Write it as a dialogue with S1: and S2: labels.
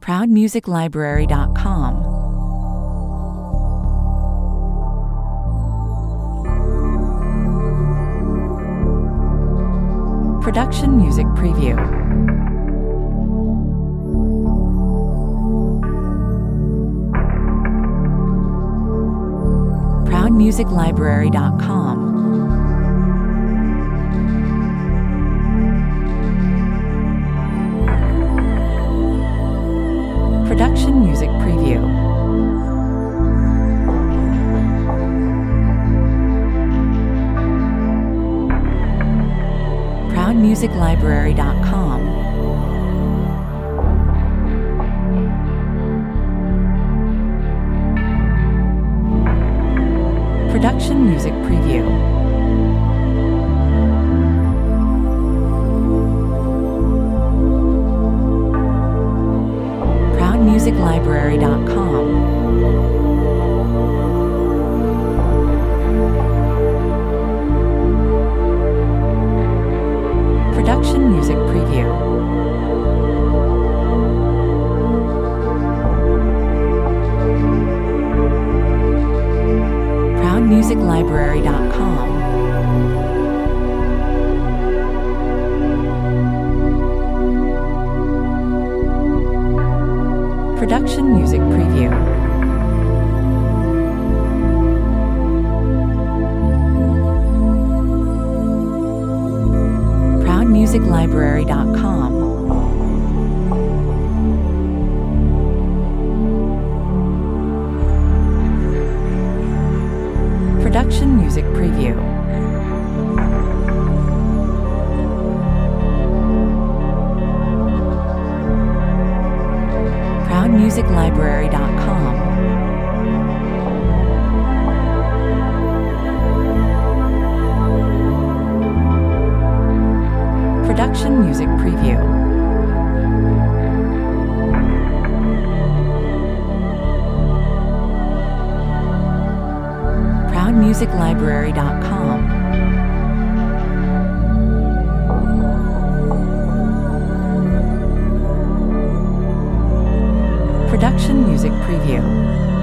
S1: ProudMusicLibrary.com. Production Music Preview. ProudMusicLibrary.com. Production Music Preview. ProudMusicLibrary.com. Production Music Preview. ProudMusicLibrary.com. Production Music Preview. ProudMusicLibrary.com. Production Music Preview. ProudMusicLibrary.com. Production Music Preview. ProudMusicLibrary.com. Production Music Preview. ProudMusicLibrary.com. Production Music Preview.